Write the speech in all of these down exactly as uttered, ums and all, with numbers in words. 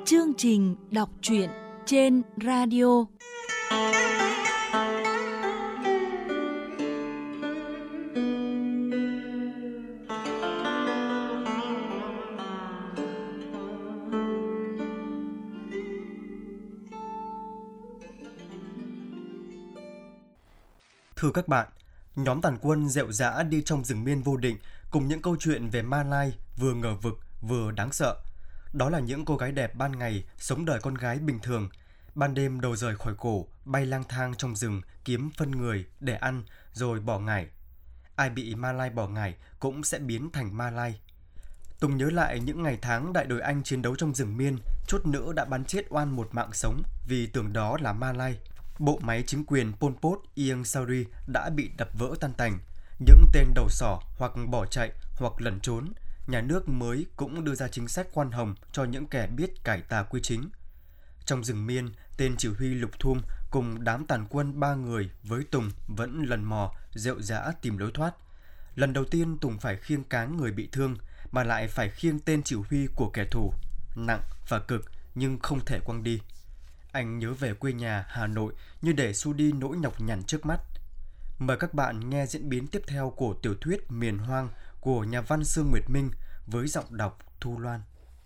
Chương trình đọc truyện trên radio. Thưa các bạn, nhóm tàn quân rệu rã đi trong rừng miên vô định cùng những câu chuyện về ma lai vừa ngờ vực vừa đáng sợ. Đó là những cô gái đẹp ban ngày sống đời con gái bình thường, ban đêm đầu rời khỏi cổ, bay lang thang trong rừng kiếm phân người để ăn rồi bỏ ngải. Ai bị ma lai bỏ ngải cũng sẽ biến thành ma lai. Tùng nhớ lại những ngày tháng đại đội Anh chiến đấu trong rừng miên, chút nữa đã bắn chết oan một mạng sống vì tưởng đó là ma lai. Bộ máy chính quyền Pol Pot, Ieng Sari đã bị đập vỡ tan tành. Những tên đầu sỏ hoặc bỏ chạy hoặc lẩn trốn, nhà nước mới cũng đưa ra chính sách khoan hồng cho những kẻ biết cải tà quy chính. Trong rừng miên, tên chỉ huy Lục Thum cùng đám tàn quân ba người với Tùng vẫn lần mò, rệu rã tìm lối thoát. Lần đầu tiên Tùng phải khiêng cáng người bị thương, mà lại phải khiêng tên chỉ huy của kẻ thù. Nặng và cực nhưng không thể quăng đi. Anh nhớ về quê nhà Hà Nội như để xua đi nỗi nhọc nhằn trước mắt. Mời các bạn nghe diễn biến tiếp theo của tiểu thuyết Miền Hoang của nhà văn Sương Nguyệt Minh với giọng đọc Thu Loan.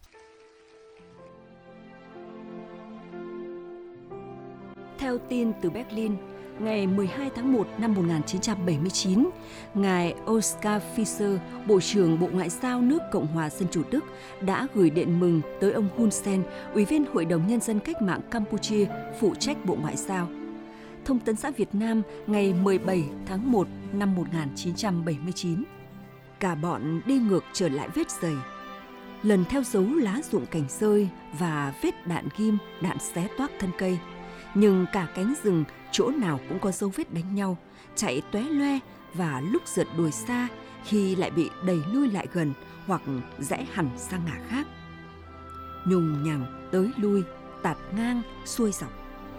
Theo tin từ Berlin, ngày mười hai tháng một năm một nghìn chín trăm bảy mươi chín, ngài Oskar Fischer, Bộ trưởng Bộ Ngoại giao nước Cộng hòa Dân chủ Đức, đã gửi điện mừng tới ông Hun Sen, Ủy viên Hội đồng Nhân dân Cách mạng Campuchia, phụ trách Bộ Ngoại giao. Thông tấn xã Việt Nam ngày mười bảy tháng một năm một nghìn chín trăm bảy mươi chín. Cả bọn đi ngược trở lại vết giày, lần theo dấu lá rụng cành rơi và vết đạn ghim, đạn xé toác thân cây. Nhưng cả cánh rừng chỗ nào cũng có dấu vết đánh nhau, chạy tóe loe và lúc rượt đuổi xa khi lại bị đẩy lui lại gần hoặc rẽ hẳn sang ngả khác. Nhùng nhằng tới lui, tạt ngang, xuôi dọc.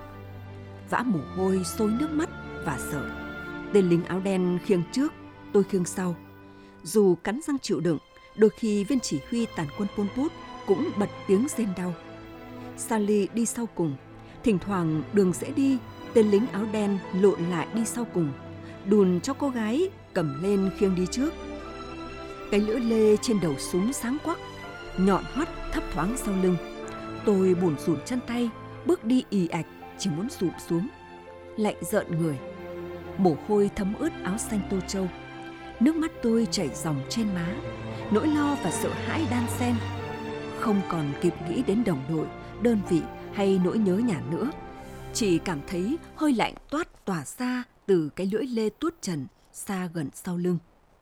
Vã mồ hôi, xối nước mắt và sợ. Tên lính áo đen khiêng trước, tôi khiêng sau. Dù cắn răng chịu đựng, đôi khi viên chỉ huy tàn quân Pol Pot cũng bật tiếng rên đau. Sally đi sau cùng. Thỉnh thoảng đường dễ đi, tên lính áo đen lộn lại đi sau cùng, đùn cho cô gái cầm lên khiêng đi trước. Cái lưỡi lê trên đầu súng sáng quắc, nhọn hoắt thấp thoáng sau lưng. Tôi bủn rủn chân tay, bước đi ì ạch, chỉ muốn sụp xuống. Lạnh rợn người, mồ hôi thấm ướt áo xanh tô châu. Nước mắt tôi chảy ròng trên má, nỗi lo và sợ hãi đan xen. Không còn kịp nghĩ đến đồng đội, đơn vị hay nỗi nhớ nhà nữa. Chỉ cảm thấy hơi lạnh toát tỏa ra từ cái lưỡi lê tuốt trần xa gần sau lưng.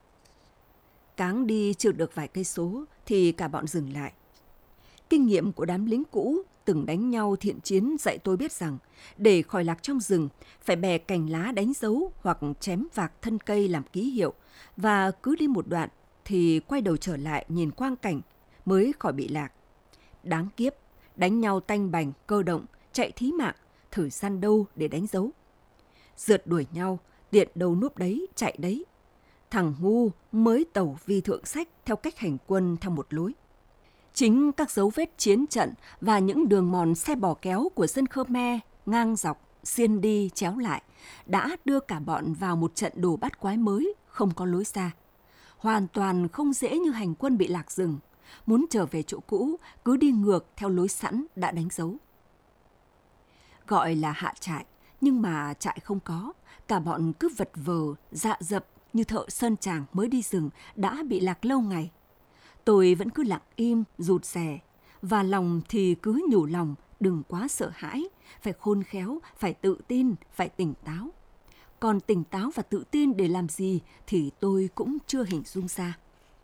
Cáng đi chưa được vài cây số thì cả bọn dừng lại. Kinh nghiệm của đám lính cũ từng đánh nhau thiện chiến dạy tôi biết rằng để khỏi lạc trong rừng phải bè cành lá đánh dấu hoặc chém vạc thân cây làm ký hiệu, và cứ đi một đoạn thì quay đầu trở lại nhìn quang cảnh mới khỏi bị lạc. Đáng kiếp, đánh nhau tanh bành, cơ động, chạy thí mạng, thời gian đâu để đánh dấu. Rượt đuổi nhau, tiện đâu núp đấy, chạy đấy. Thằng ngu mới tẩu vi thượng sách theo cách hành quân theo một lối. Chính các dấu vết chiến trận và những đường mòn xe bò kéo của dân Khmer ngang dọc, xiên đi chéo lại đã đưa cả bọn vào một trận đồ bắt quái mới, không có lối ra. Hoàn toàn không dễ như hành quân bị lạc rừng. Muốn trở về chỗ cũ, cứ đi ngược theo lối sẵn đã đánh dấu. Gọi là hạ trại, nhưng mà trại không có. Cả bọn cứ vật vờ, dạ dập như thợ sơn tràng mới đi rừng đã bị lạc lâu ngày. Tôi vẫn cứ lặng im, rụt rè, và lòng thì cứ nhủ lòng đừng quá sợ hãi, phải khôn khéo, phải tự tin, phải tỉnh táo. Còn tỉnh táo và tự tin để làm gì thì tôi cũng chưa hình dung ra.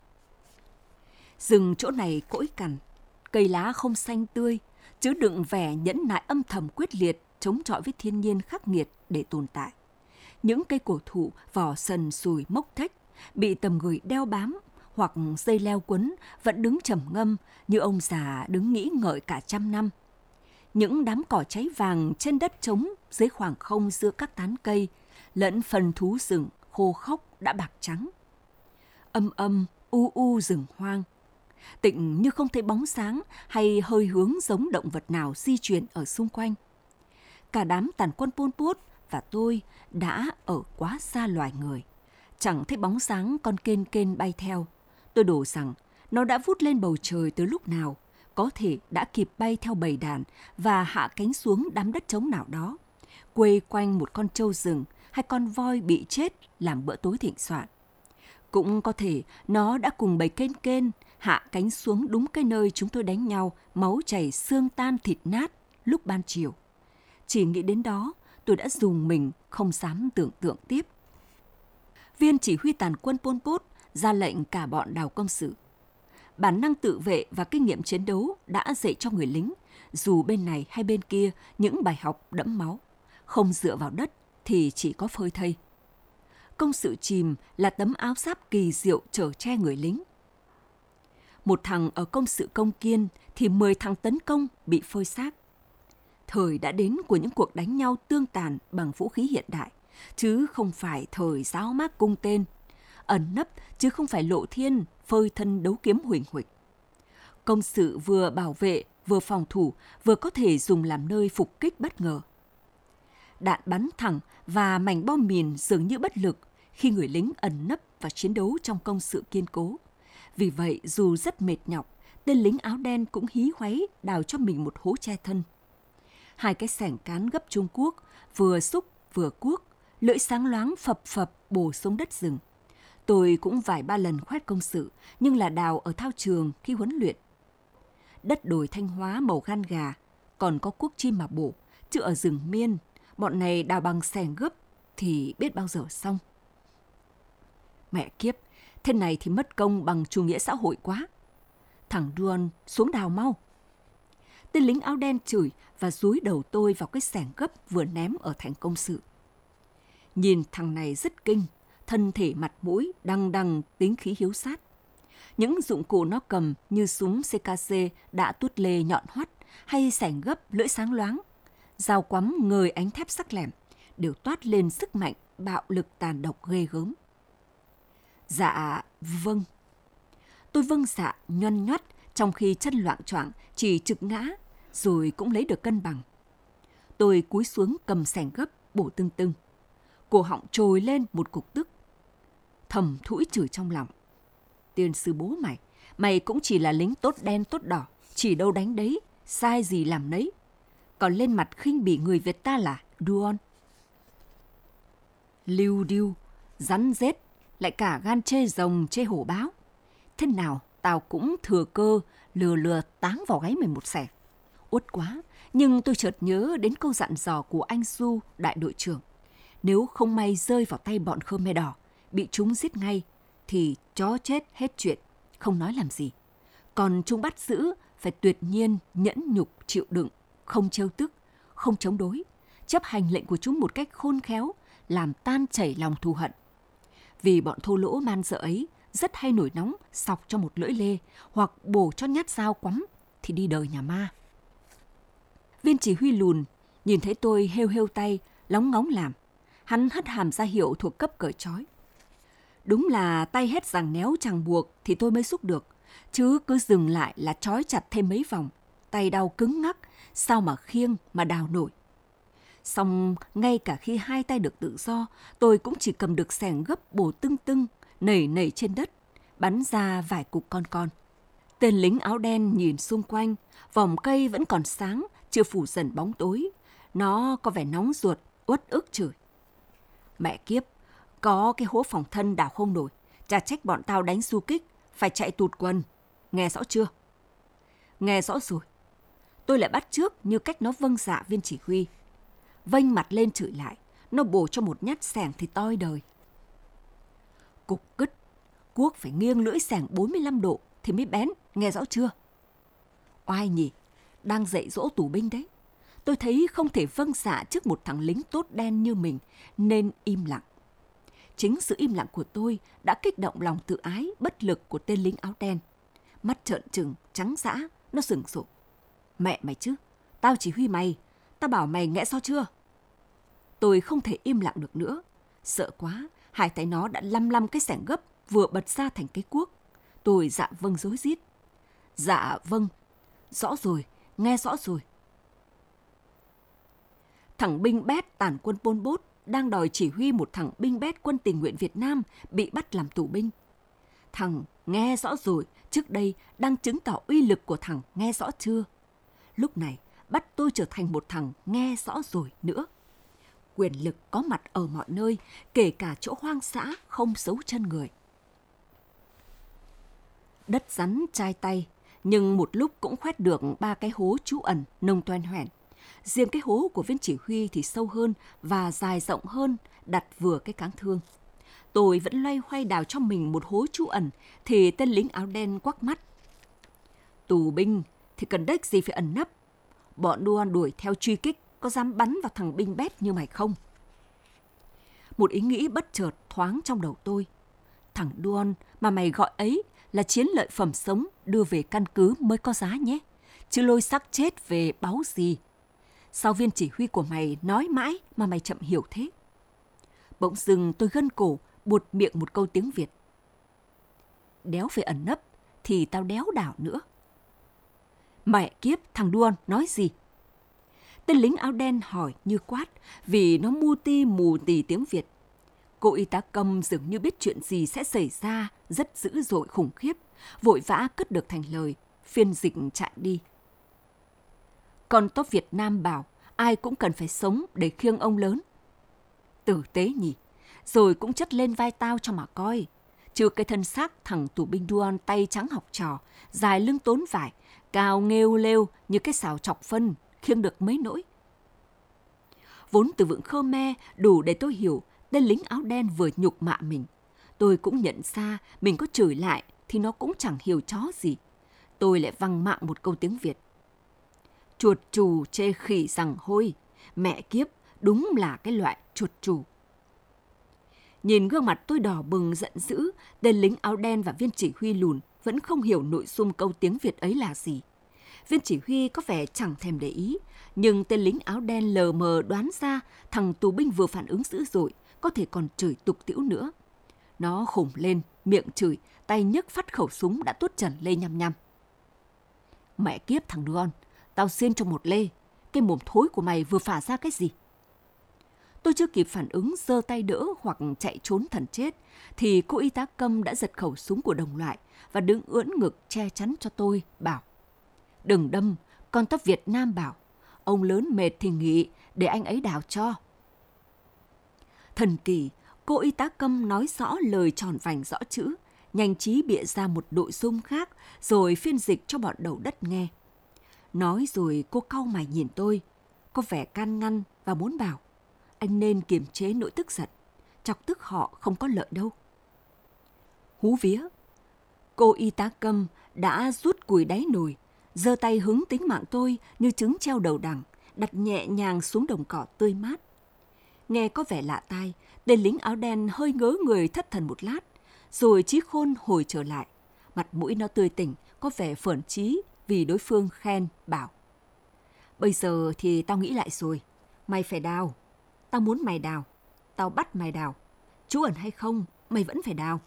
Rừng chỗ này cỗi cằn, cây lá không xanh tươi, chứa đựng vẻ nhẫn nại âm thầm quyết liệt, chống chọi với thiên nhiên khắc nghiệt để tồn tại. Những cây cổ thụ vỏ sần sùi mốc thếch, bị tầm gửi đeo bám hoặc dây leo quấn vẫn đứng trầm ngâm như ông già đứng nghĩ ngợi cả trăm năm. Những đám cỏ cháy vàng trên đất trống dưới khoảng không giữa các tán cây, lẫn phần thú rừng khô khốc đã bạc trắng. Âm âm u u rừng hoang. tịnh như không thấy bóng sáng hay hơi hướng giống động vật nào di chuyển ở xung quanh. Cả đám tàn quân Pol Pot và tôi đã ở quá xa loài người. Chẳng thấy bóng sáng con kên kên bay theo. Tôi đổ rằng nó đã vút lên bầu trời từ lúc nào, có thể đã kịp bay theo bầy đàn và hạ cánh xuống đám đất trống nào đó, quây quanh một con trâu rừng hay con voi bị chết làm bữa tối thịnh soạn. Cũng có thể nó đã cùng bầy kên kên hạ cánh xuống đúng cái nơi chúng tôi đánh nhau, máu chảy xương tan thịt nát lúc ban chiều. Chỉ nghĩ đến đó, tôi đã rùng mình, không dám tưởng tượng tiếp. Viên chỉ huy tàn quân Pol Pot ra lệnh cả bọn đào công sự. Bản năng tự vệ và kinh nghiệm chiến đấu đã dạy cho người lính, dù bên này hay bên kia, những bài học đẫm máu. Không dựa vào đất thì chỉ có phơi thây. Công sự chìm là tấm áo giáp kỳ diệu chở che người lính. Một thằng ở công sự Công Kiên thì mười thằng tấn công bị phơi xác. Thời đã đến của những cuộc đánh nhau tương tàn bằng vũ khí hiện đại, chứ không phải thời giáo mác cung tên. Ẩn nấp chứ không phải lộ thiên, phơi thân đấu kiếm huỳnh huỳnh. Công sự vừa bảo vệ, vừa phòng thủ, vừa có thể dùng làm nơi phục kích bất ngờ. Đạn bắn thẳng và mảnh bom mìn dường như bất lực khi người lính ẩn nấp và chiến đấu trong công sự kiên cố. Vì vậy, dù rất mệt nhọc, tên lính áo đen cũng hí hoáy đào cho mình một hố che thân. Hai cái xẻng cán gấp Trung Quốc, vừa xúc vừa cuốc, lưỡi sáng loáng phập phập bổ xuống đất rừng. Tôi cũng vài ba lần khoét công sự, nhưng là đào ở thao trường khi huấn luyện. Đất đồi Thanh Hóa màu gan gà, còn có cuốc chim mà bổ, chứ ở rừng Miên, bọn này đào bằng xẻng gấp thì biết bao giờ xong. Mẹ kiếp, thế này thì mất công bằng chủ nghĩa xã hội quá. Thằng Duan xuống đào mau. Tên lính áo đen chửi và dúi đầu tôi vào cái xẻng gấp vừa ném ở thành công sự. Nhìn thằng này rất kinh, thân thể mặt mũi đằng đằng tính khí hiếu sát. Những dụng cụ nó cầm như súng xê ca xê đã tuốt lê nhọn hoắt hay xẻng gấp lưỡi sáng loáng, dao quắm ngời ánh thép sắc lẻm đều toát lên sức mạnh, bạo lực tàn độc ghê gớm. Dạ, vâng. Tôi vâng dạ nhoăn nhoắt trong khi chân loạng choạng chỉ trực ngã rồi cũng lấy được cân bằng. Tôi cúi xuống cầm xẻng gấp bổ tưng tưng. Cổ họng trồi lên một cục tức. Thầm thũi chửi trong lòng. Tiên sư bố mày, mày cũng chỉ là lính tốt đen tốt đỏ, chỉ đâu đánh đấy, sai gì làm nấy. Còn lên mặt khinh bỉ người Việt ta là Duon. Lưu điêu, rắn rết, lại cả gan chê rồng chê hổ báo. Thế nào tao cũng thừa cơ lừa lừa táng vào gáy mày một xẻ. Uất quá, nhưng tôi chợt nhớ đến câu dặn dò của anh Du, đại đội trưởng. Nếu không may rơi vào tay bọn Khmer Đỏ, bị chúng giết ngay, thì chó chết hết chuyện, không nói làm gì. Còn chúng bắt giữ, phải tuyệt nhiên, nhẫn nhục, chịu đựng, không trêu tức, không chống đối, chấp hành lệnh của chúng một cách khôn khéo, làm tan chảy lòng thù hận. Vì bọn thô lỗ man dợ ấy rất hay nổi nóng, sọc cho một lưỡi lê, hoặc bổ cho nhát dao quắm, thì đi đời nhà ma. Viên chỉ huy lùn, nhìn thấy tôi hêu hêu tay, lóng ngóng làm. Hắn hất hàm ra hiệu thuộc cấp cởi trói. Đúng là tay hết giằng néo chẳng buộc thì tôi mới xúc được, chứ cứ dừng lại là trói chặt thêm mấy vòng. Tay đau cứng ngắc, sao mà khiêng mà đào nổi. Xong ngay cả khi hai tay được tự do, tôi cũng chỉ cầm được xẻng gấp bổ tưng tưng, nảy nảy trên đất, bắn ra vài cục con con. Tên lính áo đen nhìn xung quanh, vòng cây vẫn còn sáng, chưa phủ dần bóng tối. Nó có vẻ nóng ruột, uất ức chửi. Mẹ kiếp, có cái hố phòng thân đào không nổi, chả trách bọn tao đánh du kích, phải chạy tụt quần. Nghe rõ chưa? Nghe rõ rồi. Tôi lại bắt chước như cách nó vâng dạ viên chỉ huy. Vênh mặt lên chửi lại, nó bổ cho một nhát xẻng thì toi đời. Cục cứt, cuốc phải nghiêng lưỡi xẻng bốn mươi lăm độ thì mới bén, nghe rõ chưa? Oai nhỉ, đang dạy dỗ tù binh đấy. Tôi thấy không thể vâng dạ trước một thằng lính tốt đen như mình, nên im lặng. Chính sự im lặng của tôi đã kích động lòng tự ái, bất lực của tên lính áo đen. Mắt trợn trừng, trắng dã, nó sừng sộ. Mẹ mày chứ, tao chỉ huy mày, tao bảo mày nghe rõ chưa? Tôi không thể im lặng được nữa. Sợ quá, hai tay nó đã lăm lăm cái xẻng gấp, vừa bật ra thành cái cuốc. Tôi dạ vâng rối rít. Dạ vâng. Rõ rồi, nghe rõ rồi. Thằng binh bét tàn quân Pol Pot đang đòi chỉ huy một thằng binh bét quân tình nguyện Việt Nam bị bắt làm tù binh. Thằng nghe rõ rồi trước đây đang chứng tỏ uy lực của thằng nghe rõ chưa? Lúc này bắt tôi trở thành một thằng nghe rõ rồi nữa. Quyền lực có mặt ở mọi nơi, kể cả chỗ hoang dã không giấu chân người. Đất rắn chai tay, nhưng một lúc cũng khoét được ba cái hố trú ẩn nông toen hoẻn. Riêng cái hố của viên chỉ huy thì sâu hơn và dài rộng hơn, đặt vừa cái cáng thương. Tôi vẫn loay hoay đào cho mình một hố trú ẩn thì tên lính áo đen quắc mắt. Tù binh thì cần đếch gì phải ẩn nấp. Bọn Duan đuổi theo truy kích, có dám bắn vào thằng binh bét như mày không? Một ý nghĩ bất chợt thoáng trong đầu tôi. Thằng Duan mà mày gọi ấy là chiến lợi phẩm sống đưa về căn cứ mới có giá nhé, chứ lôi xác chết về báu gì. Sao viên chỉ huy của mày nói mãi mà mày chậm hiểu thế? Bỗng dưng tôi gân cổ, buột miệng một câu tiếng Việt. Đéo phải ẩn nấp thì tao đéo đảo nữa. Mẹ kiếp, thằng Duan nói gì? Tên lính áo đen hỏi như quát vì nó mu ti mù tì tiếng Việt. Cô y tá Câm dường như biết chuyện gì sẽ xảy ra rất dữ dội khủng khiếp, vội vã cất được thành lời, phiên dịch chạy đi. Con tốt Việt Nam bảo ai cũng cần phải sống để khiêng ông lớn. Tử tế nhỉ, rồi cũng chất lên vai tao cho mà coi. Chứ cái thân xác thằng tù binh Duan tay trắng học trò, dài lưng tốn vải, cao nghêu lêu như cái xào chọc phân, khiêng được mấy nỗi. Vốn từ vựng Khmer đủ để tôi hiểu tên lính áo đen vừa nhục mạ mình. Tôi cũng nhận ra mình có chửi lại thì nó cũng chẳng hiểu chó gì. Tôi lại văng mạng một câu tiếng Việt. Chuột chù chê khỉ rằng hôi, mẹ kiếp, đúng là cái loại chuột chù. Nhìn gương mặt tôi đỏ bừng giận dữ, tên lính áo đen và viên chỉ huy lùn vẫn không hiểu nội dung câu tiếng Việt ấy là gì. Viên chỉ huy có vẻ chẳng thèm để ý, nhưng tên lính áo đen lờ mờ đoán ra thằng tù binh vừa phản ứng dữ dội, có thể còn chửi tục tĩu nữa. Nó khủng lên, miệng chửi, tay nhấc phát khẩu súng đã tuốt trần lê nhăm nhăm. Mẹ kiếp thằng Duan, tao xin cho một lê, cái mồm thối của mày vừa phả ra cái gì? Tôi chưa kịp phản ứng giơ tay đỡ hoặc chạy trốn thần chết, thì cô y tá Câm đã giật khẩu súng của đồng loại và đứng ưỡn ngực che chắn cho tôi, bảo: Đừng đâm, con tóc Việt Nam bảo, ông lớn mệt thì nghỉ, để anh ấy đào cho. Thần kỳ, cô y tá Câm nói rõ lời tròn vành rõ chữ, nhanh trí bịa ra một nội dung khác rồi phiên dịch cho bọn đầu đất nghe. Nói rồi cô cau mày nhìn tôi, có vẻ can ngăn và muốn bảo anh nên kiềm chế nỗi tức giận, chọc tức họ không có lợi đâu. Hú vía, cô y tá Câm đã rút cùi đáy nồi, giơ tay hứng tính mạng tôi như trứng treo đầu đằng, đặt nhẹ nhàng xuống đồng cỏ tươi mát. Nghe có vẻ lạ tai, tên lính áo đen hơi ngớ người thất thần một lát, rồi trí khôn hồi trở lại. Mặt mũi nó tươi tỉnh, có vẻ phởn chí vì đối phương khen, bảo: Bây giờ thì tao nghĩ lại rồi, mày phải đào. Tao muốn mày đào, tao bắt mày đào. Trú ẩn hay không, mày vẫn phải đào.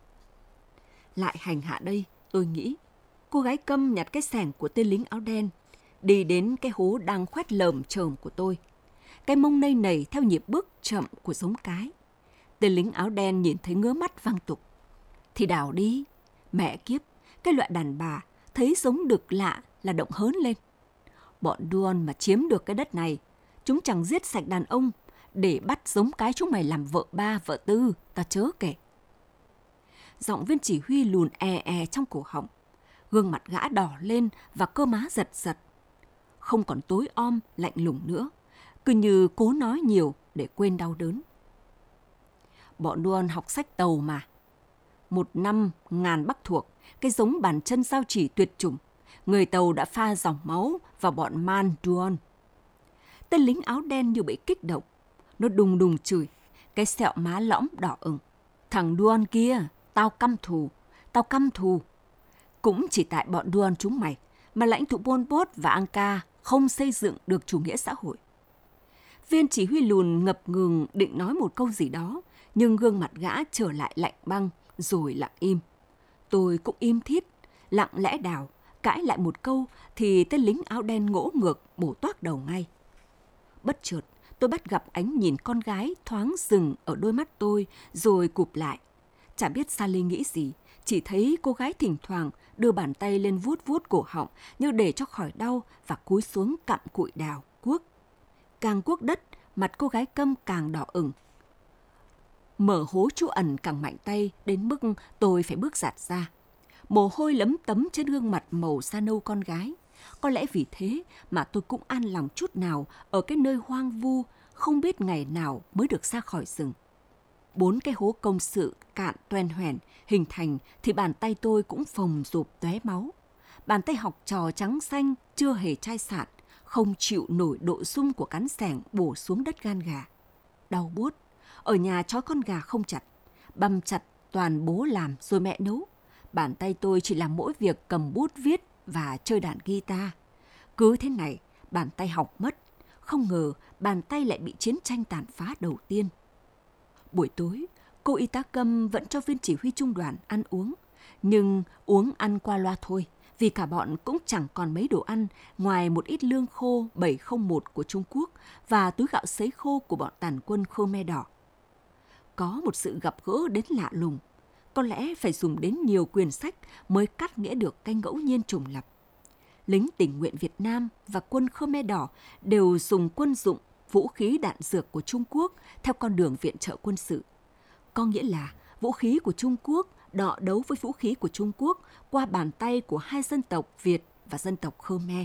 Lại hành hạ đây, tôi nghĩ. Cô gái Câm nhặt cái xẻng của tên lính áo đen, đi đến cái hố đang khoét lởm chởm của tôi. Cái mông nây nảy theo nhịp bước chậm của giống cái. Tên lính áo đen nhìn thấy ngứa mắt văng tục. Thì đào đi. Mẹ kiếp, cái loại đàn bà thấy giống đực lạ là động hớn lên. Bọn Duan mà chiếm được cái đất này, chúng chẳng giết sạch đàn ông để bắt giống cái chúng mày làm vợ ba, vợ tư, ta chớ kể. Giọng viên chỉ huy lùn e e trong cổ họng. Gương mặt gã đỏ lên và cơ má giật giật. Không còn tối om, lạnh lùng nữa. Cứ như cố nói nhiều để quên đau đớn. Bọn Duan học sách tàu mà. Một năm ngàn Bắc thuộc, cái giống bàn chân sao chỉ tuyệt chủng. Người tàu đã pha dòng máu vào bọn Man Duan. Tên lính áo đen như bị kích động. Nó đùng đùng chửi, cái sẹo má lõm đỏ ửng. Thằng Duan kia, tao căm thù, tao căm thù. Cũng chỉ tại bọn Duan chúng mày mà lãnh tụ Pol Pot và Angka không xây dựng được chủ nghĩa xã hội. Viên chỉ huy lùn ngập ngừng định nói một câu gì đó, nhưng gương mặt gã trở lại lạnh băng rồi lặng im. Tôi cũng im thít, lặng lẽ đào cãi lại một câu thì tên lính áo đen ngỗ ngược bổ toác đầu ngay. Bất chợt, tôi bắt gặp ánh nhìn con gái thoáng dừng ở đôi mắt tôi rồi cụp lại. Chả biết Sally nghĩ gì, chỉ thấy cô gái thỉnh thoảng đưa bàn tay lên vuốt vuốt cổ họng như để cho khỏi đau và cúi xuống cặm cụi đào, cuốc. Càng cuốc đất, mặt cô gái câm càng đỏ ửng. Mở hố trú ẩn càng mạnh tay đến mức tôi phải bước giạt ra. Mồ hôi lấm tấm trên gương mặt màu da nâu con gái. Có lẽ vì thế mà tôi cũng an lòng chút nào ở cái nơi hoang vu, không biết ngày nào mới được ra khỏi rừng. Bốn cái hố công sự cạn toen hoẻn hình thành thì bàn tay tôi cũng phồng rộp tóe máu. Bàn tay học trò trắng xanh chưa hề chai sạn, không chịu nổi độ rung của cán xẻng bổ xuống đất gan gà. Đau buốt, ở nhà trói con gà không chặt, băm chặt toàn bố làm rồi mẹ nấu. Bàn tay tôi chỉ làm mỗi việc cầm bút viết và chơi đàn guitar. Cứ thế này, bàn tay học mất. Không ngờ bàn tay lại bị chiến tranh tàn phá đầu tiên. Buổi tối, cô y tá Câm vẫn cho viên chỉ huy trung đoàn ăn uống. Nhưng uống ăn qua loa thôi, vì cả bọn cũng chẳng còn mấy đồ ăn ngoài một ít lương khô bảy không một của Trung Quốc và túi gạo sấy khô của bọn tàn quân Khmer Đỏ. Có một sự gặp gỡ đến lạ lùng. Có lẽ phải dùng đến nhiều quyển sách mới cắt nghĩa được cái ngẫu nhiên trùng lập. Lính tình nguyện Việt Nam và quân Khmer Đỏ đều dùng quân dụng, vũ khí đạn dược của Trung Quốc theo con đường viện trợ quân sự. Có nghĩa là vũ khí của Trung Quốc đọ đấu với vũ khí của Trung Quốc qua bàn tay của hai dân tộc Việt và dân tộc Khmer.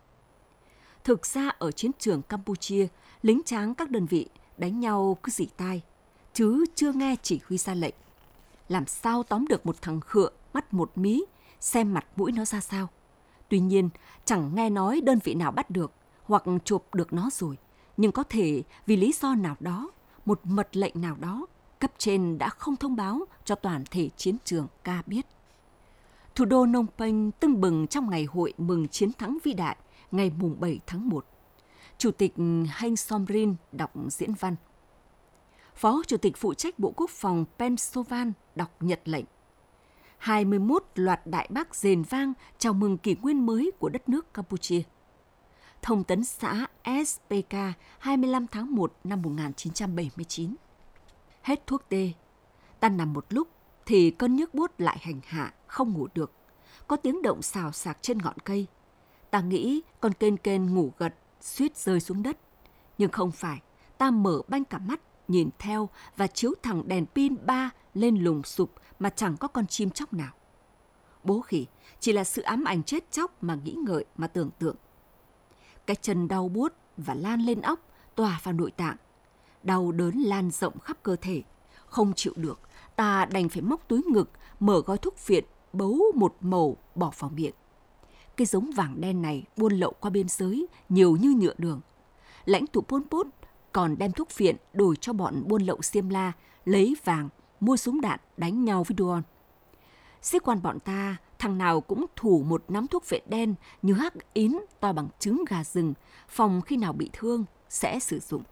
Thực ra ở chiến trường Campuchia, lính tráng các đơn vị đánh nhau cứ rỉ tai, chứ chưa nghe chỉ huy ra lệnh. Làm sao tóm được một thằng khựa mắt một mí, xem mặt mũi nó ra sao. Tuy nhiên, chẳng nghe nói đơn vị nào bắt được hoặc chộp được nó rồi. Nhưng có thể vì lý do nào đó, một mật lệnh nào đó, cấp trên đã không thông báo cho toàn thể chiến trường ca biết. Thủ đô Phnom Penh tưng bừng trong ngày hội mừng chiến thắng vĩ đại ngày mùng bảy tháng một. Chủ tịch Heng Somrin đọc diễn văn. Phó Chủ tịch phụ trách Bộ Quốc phòng Pen Sovan đọc nhật lệnh. hai mươi mốt loạt đại bác rền vang chào mừng kỷ nguyên mới của đất nước Campuchia. Thông tấn xã ét pê ca hai mươi lăm tháng một năm một nghìn chín trăm bảy mươi chín. Hết thuốc tê. Ta nằm một lúc thì cơn nhức buốt lại hành hạ, không ngủ được. Có tiếng động xào xạc trên ngọn cây. Ta nghĩ con kên kên ngủ gật, suýt rơi xuống đất. Nhưng không phải, ta mở banh cả mắt, nhìn theo và chiếu thẳng đèn pin ba lên lùng sụp mà chẳng có con chim chóc nào. Bố khỉ, chỉ là sự ám ảnh chết chóc mà nghĩ ngợi mà tưởng tượng. Cái chân đau buốt và lan lên óc, tỏa vào nội tạng. Đau đớn lan rộng khắp cơ thể. Không chịu được, ta đành phải móc túi ngực, mở gói thuốc phiện, bấu một mẩu bỏ vào miệng. Cái giống vàng đen này buôn lậu qua biên giới, nhiều như nhựa đường. Lãnh tụ Pol Pot còn đem thuốc phiện đổi cho bọn buôn lậu Xiêm La, lấy vàng, mua súng đạn, đánh nhau với Duon. Sĩ quan bọn ta, thằng nào cũng thủ một nắm thuốc phiện đen như hắc ín to bằng trứng gà rừng, phòng khi nào bị thương sẽ sử dụng.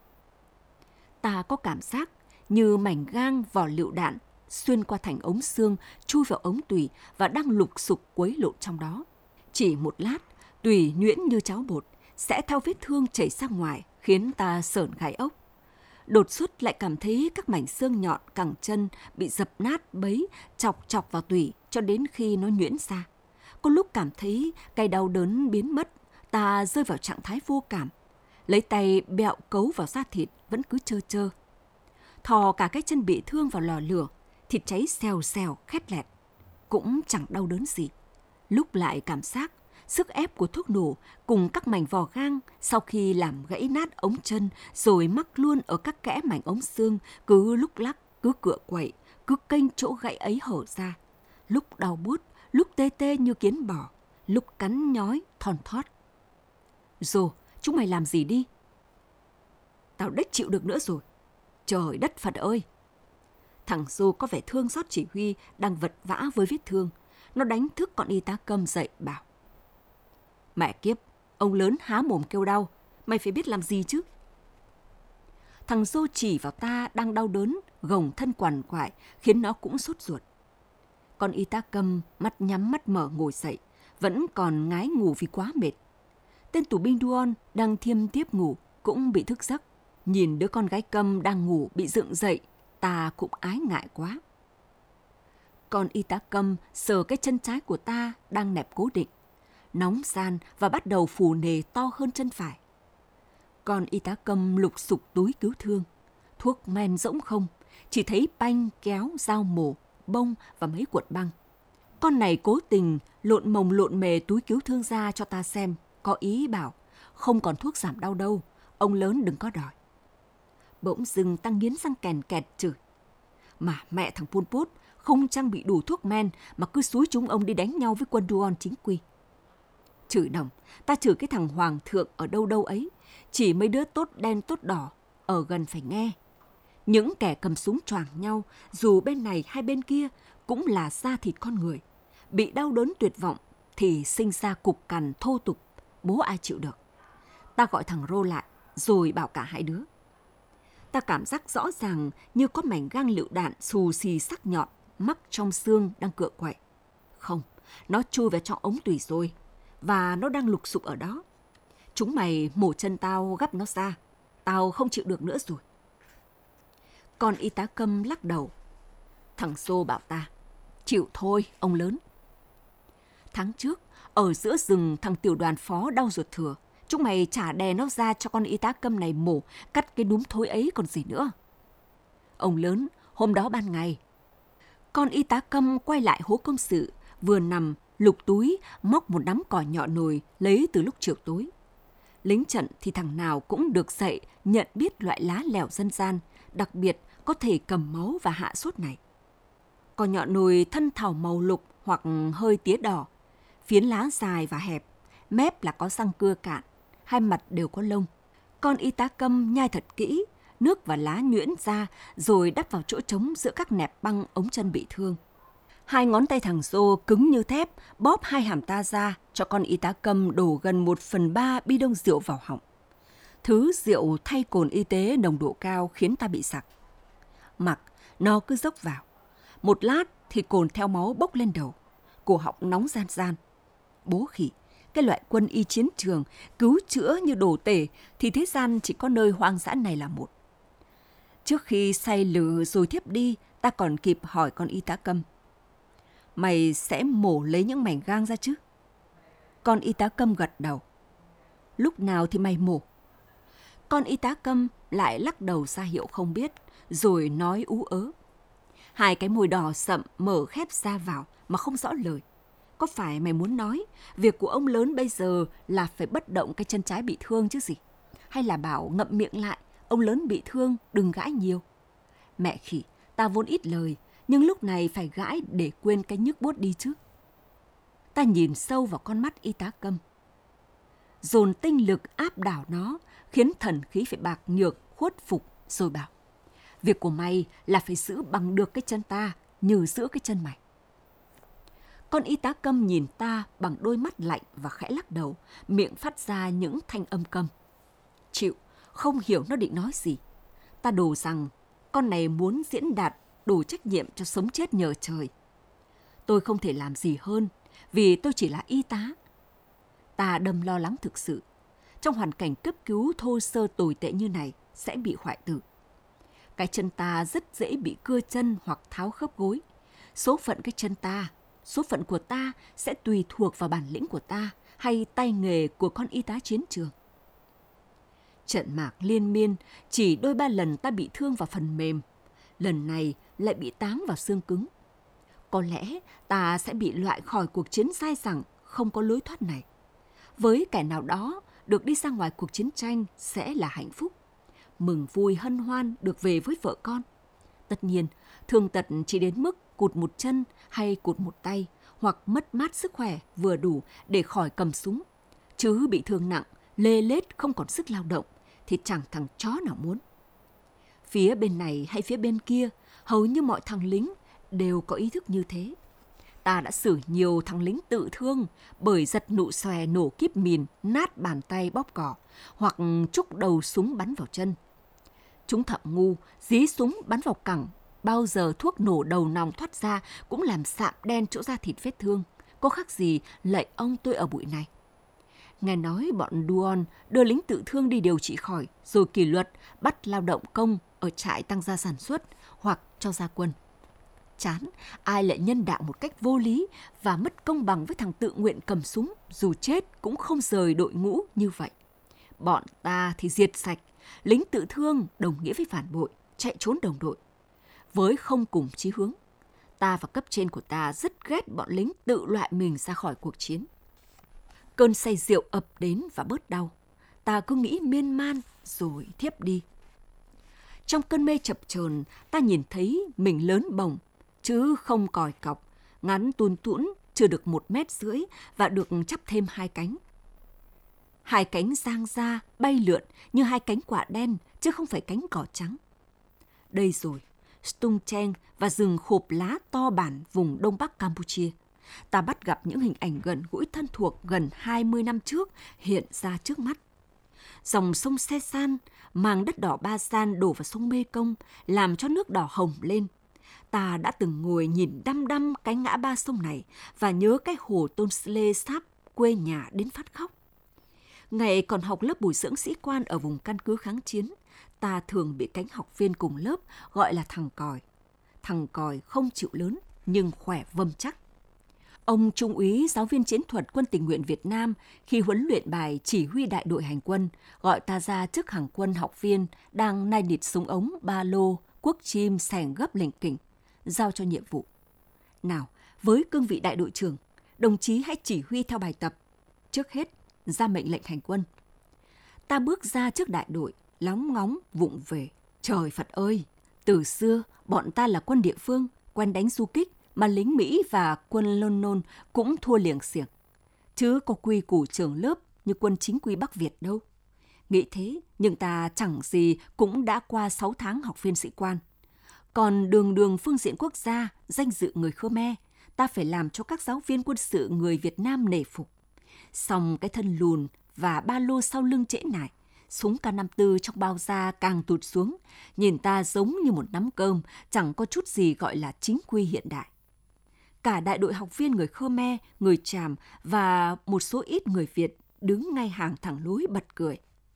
Ta có cảm giác như mảnh gang vỏ lựu đạn xuyên qua thành ống xương, chui vào ống tủy và đang lục sục quấy lộn trong đó. Chỉ một lát, tủy nhuyễn như cháo bột sẽ theo vết thương chảy ra ngoài, khiến ta sởn gai ốc. Đột xuất lại cảm thấy các mảnh xương nhọn cẳng chân bị dập nát bấy, chọc chọc vào tủy cho đến khi nó nhuyễn ra. Có lúc cảm thấy cái đau đớn biến mất, ta rơi vào trạng thái vô cảm. Lấy tay bẹo cấu vào da thịt vẫn cứ trơ trơ. Thò cả cái chân bị thương vào lò lửa, thịt cháy xèo xèo khét lẹt. Cũng chẳng đau đớn gì. Lúc lại cảm giác sức ép của thuốc nổ cùng các mảnh vỏ gang sau khi làm gãy nát ống chân rồi mắc luôn ở các kẽ mảnh ống xương cứ lúc lắc, cứ cựa quậy, cứ kênh chỗ gãy ấy hở ra. Lúc đau buốt, lúc tê tê như kiến bò, lúc cắn nhói, thon thót. Rồi, chúng mày làm gì đi? Tao đếch chịu được nữa rồi. Trời đất Phật ơi! Thằng Dô có vẻ thương xót chỉ huy đang vật vã với vết thương. Nó đánh thức con y tá Câm dậy bảo: Mẹ kiếp, ông lớn há mồm kêu đau, mày phải biết làm gì chứ? Thằng Dô chỉ vào ta đang đau đớn, gồng thân quằn quại, khiến nó cũng sốt ruột. Con y tá Câm mắt nhắm mắt mở ngồi dậy, vẫn còn ngái ngủ vì quá mệt. Tên tù binh Duon đang thiêm tiếp ngủ cũng bị thức giấc. Nhìn đứa con gái câm đang ngủ bị dựng dậy, ta cũng ái ngại quá. Con y tá câm sờ cái chân trái của ta đang nẹp cố định, nóng ran và bắt đầu phù nề to hơn chân phải. Con y tá câm lục sục túi cứu thương, thuốc men rỗng không, chỉ thấy panh, kéo, dao mổ, bông và mấy cuộn băng. Con này cố tình lộn mồng lộn mề túi cứu thương ra cho ta xem, có ý bảo không còn thuốc giảm đau đâu, ông lớn đừng có đòi. Bỗng dưng ta nghiến răng kèn kẹt chửi: mà mẹ thằng Pol Pot không trang bị đủ thuốc men mà cứ xúi chúng ông đi đánh nhau với quân Duon chính quy. Chửi đồng, ta chửi cái thằng hoàng thượng ở đâu đâu ấy, chỉ mấy đứa tốt đen tốt đỏ ở gần phải nghe. Những kẻ cầm súng choàng nhau, dù bên này hay bên kia, cũng là da thịt con người. Bị đau đớn tuyệt vọng thì sinh ra cục cằn thô tục, bố ai chịu được. Ta gọi thằng Rô lại, rồi bảo cả hai đứa. Ta cảm giác rõ ràng như có mảnh gang lựu đạn xù xì sắc nhọn mắc trong xương đang cựa quậy. Không, nó chui vào trong ống tủy rồi, và nó đang lục sục ở đó. Chúng mày mổ chân tao gắp nó ra, tao không chịu được nữa rồi. Con y tá câm lắc đầu. Thằng Xô bảo ta, chịu thôi ông lớn. Tháng trước, ở giữa rừng thằng tiểu đoàn phó đau ruột thừa, chúng mày chả đè nó ra cho con y tá câm này mổ, cắt cái núm thối ấy còn gì nữa. Ông lớn, hôm đó ban ngày, con y tá câm quay lại hố công sự, vừa nằm, lục túi, móc một nắm cỏ nhọ nồi lấy từ lúc chiều tối. Lính trận thì thằng nào cũng được dạy nhận biết loại lá lèo dân gian, đặc biệt có thể cầm máu và hạ sốt này. Cỏ nhọ nồi thân thảo màu lục hoặc hơi tía đỏ, phiến lá dài và hẹp, mép là có răng cưa cạn, hai mặt đều có lông. Con y tá câm nhai thật kỹ, nước và lá nhuyễn ra rồi đắp vào chỗ trống giữa các nẹp băng ống chân bị thương. Hai ngón tay thằng Rô cứng như thép bóp hai hàm ta ra cho con y tá câm đổ gần một phần ba bi đông rượu vào họng. Thứ rượu thay cồn y tế nồng độ cao khiến ta bị sặc. Mặc, nó cứ dốc vào. Một lát thì cồn theo máu bốc lên đầu, cổ họng nóng gian gian. Bố khỉ, cái loại quân y chiến trường cứu chữa như đồ tể thì thế gian chỉ có nơi hoang dã này là một. Trước khi say lử rồi thiếp đi, ta còn kịp hỏi con y tá câm: mày sẽ mổ lấy những mảnh gang ra chứ? Con y tá câm gật đầu. Lúc nào thì mày mổ? Con y tá câm lại lắc đầu ra hiệu không biết, rồi nói ú ớ. Hai cái môi đỏ sậm mở khép ra vào mà không rõ lời. Có phải mày muốn nói việc của ông lớn bây giờ là phải bất động cái chân trái bị thương chứ gì? Hay là bảo ngậm miệng lại, ông lớn bị thương, đừng gãi nhiều? Mẹ khỉ, ta vốn ít lời, nhưng lúc này phải gãi để quên cái nhức buốt đi chứ. Ta nhìn sâu vào con mắt y tá câm. Dồn tinh lực áp đảo nó, khiến thần khí phải bạc nhược, khuất phục, rồi bảo: việc của mày là phải giữ bằng được cái chân ta, như giữ cái chân mày. Con y tá câm nhìn ta bằng đôi mắt lạnh và khẽ lắc đầu, miệng phát ra những thanh âm câm. Chịu, không hiểu nó định nói gì. Ta đổ rằng con này muốn diễn đạt đủ trách nhiệm cho sống chết nhờ trời. Tôi không thể làm gì hơn, vì tôi chỉ là y tá. Ta đâm lo lắng thực sự. Trong hoàn cảnh cấp cứu thô sơ tồi tệ như này, sẽ bị hoại tử. Cái chân ta rất dễ bị cưa chân hoặc tháo khớp gối. Số phận cái chân ta, số phận của ta sẽ tùy thuộc vào bản lĩnh của ta hay tay nghề của con y tá chiến trường. Trận mạc liên miên, chỉ đôi ba lần ta bị thương vào phần mềm. Lần này lại bị táng vào xương cứng. Có lẽ ta sẽ bị loại khỏi cuộc chiến dai dẳng, không có lối thoát này. Với kẻ nào đó, được đi ra ngoài cuộc chiến tranh sẽ là hạnh phúc. Mừng vui hân hoan được về với vợ con. Tất nhiên, thương tật chỉ đến mức cụt một chân hay cụt một tay, hoặc mất mát sức khỏe vừa đủ để khỏi cầm súng. Chứ bị thương nặng, lê lết không còn sức lao động, thì chẳng thằng chó nào muốn. Phía bên này hay phía bên kia, hầu như mọi thằng lính đều có ý thức như thế. Ta đã xử nhiều thằng lính tự thương bởi giật nụ xòe nổ kíp mìn, nát bàn tay bóp cỏ, hoặc trúc đầu súng bắn vào chân. Chúng thậm ngu, dí súng bắn vào cẳng, bao giờ thuốc nổ đầu nòng thoát ra cũng làm sạm đen chỗ da thịt vết thương, có khác gì lạy ông tôi ở buổi này. Nghe nói bọn Duon đưa lính tự thương đi điều trị khỏi, rồi kỷ luật bắt lao động công ở trại tăng gia sản xuất hoặc cho ra quân. Chán, ai lại nhân đạo một cách vô lý và mất công bằng với thằng tự nguyện cầm súng, dù chết cũng không rời đội ngũ như vậy. Bọn ta thì diệt sạch, lính tự thương đồng nghĩa với phản bội, chạy trốn đồng đội. Với không cùng chí hướng, ta và cấp trên của ta rất ghét bọn lính tự loại mình ra khỏi cuộc chiến. Cơn say rượu ập đến và bớt đau. Ta cứ nghĩ miên man rồi thiếp đi. Trong cơn mê chập chờn, ta nhìn thấy mình lớn bồng, chứ không còi cọc, ngắn tun tũn, chưa được một mét rưỡi và được chắp thêm hai cánh. Hai cánh giang ra, bay lượn như hai cánh quạ đen, chứ không phải cánh cỏ trắng. Đây rồi, Stung Treng và rừng khộp lá to bản vùng Đông Bắc Campuchia. Ta bắt gặp những hình ảnh gần gũi thân thuộc gần hai mươi năm trước hiện ra trước mắt. Dòng sông Se San, màng đất đỏ Ba San đổ vào sông Mê Công, làm cho nước đỏ hồng lên. Ta đã từng ngồi nhìn đăm đăm cái ngã ba sông này và nhớ cái hồ Tôn Lê Sáp quê nhà đến phát khóc. Ngày còn học lớp bồi dưỡng sĩ quan ở vùng căn cứ kháng chiến, ta thường bị cánh học viên cùng lớp gọi là thằng còi. Thằng còi không chịu lớn nhưng khỏe vâm chắc. Ông Trung úy giáo viên chiến thuật Quân tình nguyện Việt Nam khi huấn luyện bài chỉ huy đại đội hành quân gọi ta ra trước hàng quân học viên đang nai nịt súng ống, ba lô, cuốc chim, xẻng gấp lỉnh kỉnh, giao cho nhiệm vụ. Nào, với cương vị đại đội trưởng, đồng chí hãy chỉ huy theo bài tập. Trước hết, ra mệnh lệnh hành quân. Ta bước ra trước đại đội, lóng ngóng, vụng về. Trời Phật ơi! Từ xưa, bọn ta là quân địa phương, quen đánh du kích, mà lính Mỹ và quân London cũng thua liềng xiềng. Chứ có quy củ trưởng lớp như quân chính quy Bắc Việt đâu. Nghĩ thế, nhưng ta chẳng gì cũng đã qua sáu tháng học viên sĩ quan. Còn đường đường phương diện quốc gia, danh dự người Khmer, ta phải làm cho các giáo viên quân sự người Việt Nam nể phục. Xong cái thân lùn và ba lô sau lưng trễ nải, súng K năm mươi tư trong bao da càng tụt xuống, nhìn ta giống như một nắm cơm, chẳng có chút gì gọi là chính quy hiện đại. Cả đại đội học viên người Khmer, người Chàm và một số ít người Việt đứng ngay hàng thẳng lối bật cười.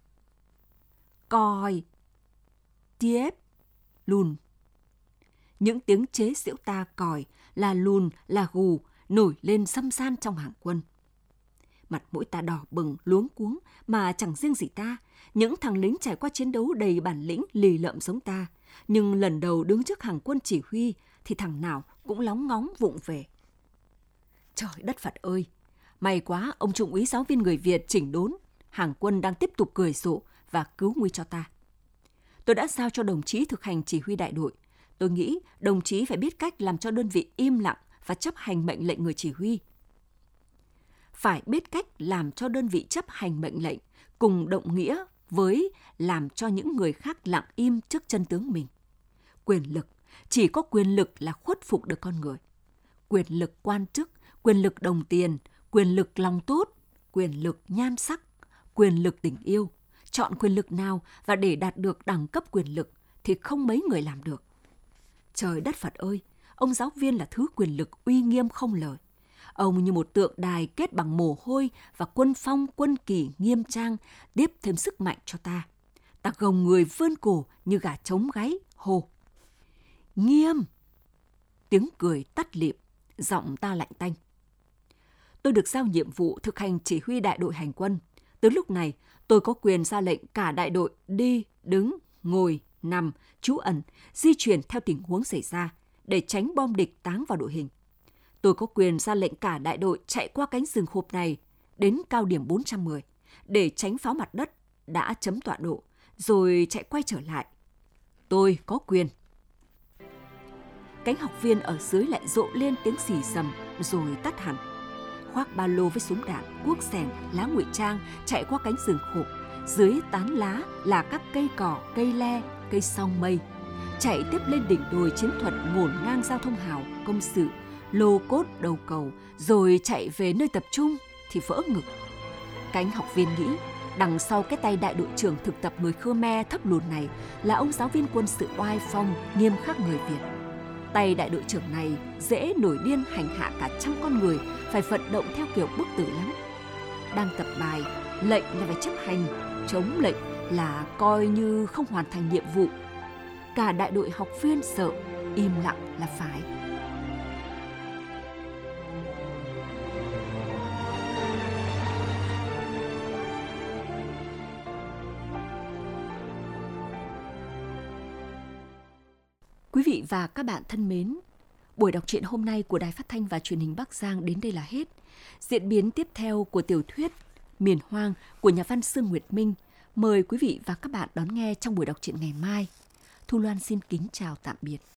Còi, tiếp, lùn. Những tiếng chế giễu ta còi, là lùn, là gù, nổi lên xăm san trong hàng quân. Mặt mũi ta đỏ bừng, luống cuống, mà chẳng riêng gì ta. Những thằng lính trải qua chiến đấu đầy bản lĩnh, lì lợm giống ta. Nhưng lần đầu đứng trước hàng quân chỉ huy, thì thằng nào cũng lóng ngóng vụng về. Trời đất Phật ơi! May quá ông Trung úy giáo viên người Việt chỉnh đốn. Hàng quân đang tiếp tục cười rộ và cứu nguy cho ta. Tôi đã giao cho đồng chí thực hành chỉ huy đại đội. Tôi nghĩ đồng chí phải biết cách làm cho đơn vị im lặng và chấp hành mệnh lệnh người chỉ huy. Phải biết cách làm cho đơn vị chấp hành mệnh lệnh cùng đồng nghĩa với làm cho những người khác lặng im trước chân tướng mình. Quyền lực, chỉ có quyền lực là khuất phục được con người. Quyền lực quan chức, quyền lực đồng tiền, quyền lực lòng tốt, quyền lực nhan sắc, quyền lực tình yêu. Chọn quyền lực nào và để đạt được đẳng cấp quyền lực thì không mấy người làm được. Trời đất Phật ơi, ông giáo viên là thứ quyền lực uy nghiêm không lời. Ông như một tượng đài kết bằng mồ hôi và quân phong quân kỳ nghiêm trang, tiếp thêm sức mạnh cho ta. Ta gồng người vươn cổ như gà trống gáy, hô. Nghiêm! Tiếng cười tắt lịm, giọng ta lạnh tanh. Tôi được giao nhiệm vụ thực hành chỉ huy đại đội hành quân. Từ lúc này, tôi có quyền ra lệnh cả đại đội đi, đứng, ngồi, nằm, trú ẩn, di chuyển theo tình huống xảy ra để tránh bom địch táng vào đội hình. Tôi có quyền ra lệnh cả đại đội chạy qua cánh rừng khộp này đến cao điểm bốn trăm mười để tránh pháo mặt đất đã chấm tọa độ, rồi chạy quay trở lại. Tôi có quyền. Cánh học viên ở dưới lại rộ lên tiếng xì xầm rồi tắt hẳn. Khoác ba lô với súng đạn, cuốc xẻng, lá ngụy trang chạy qua cánh rừng khộp. Dưới tán lá là các cây cỏ, cây le, cây song mây. Chạy tiếp lên đỉnh đồi chiến thuật ngổn ngang giao thông hào, công sự, lô cốt đầu cầu, rồi chạy về nơi tập trung thì vỡ ngực. Cánh học viên nghĩ đằng sau cái tay đại đội trưởng thực tập người Khmer thấp lùn này là ông giáo viên quân sự oai phong, nghiêm khắc người Việt. Tay đại đội trưởng này dễ nổi điên hành hạ cả trăm con người, phải vận động theo kiểu bức tử lắm. Đang tập bài, lệnh là phải chấp hành, chống lệnh là coi như không hoàn thành nhiệm vụ. Cả đại đội học viên sợ, im lặng là phải. Quý vị và các bạn thân mến, buổi đọc truyện hôm nay của Đài Phát thanh và Truyền hình Bắc Giang đến đây là hết. Diễn biến tiếp theo của tiểu thuyết Miền Hoang của nhà văn Sương Nguyệt Minh mời quý vị và các bạn đón nghe trong buổi đọc truyện ngày mai. Thu Loan xin kính chào tạm biệt.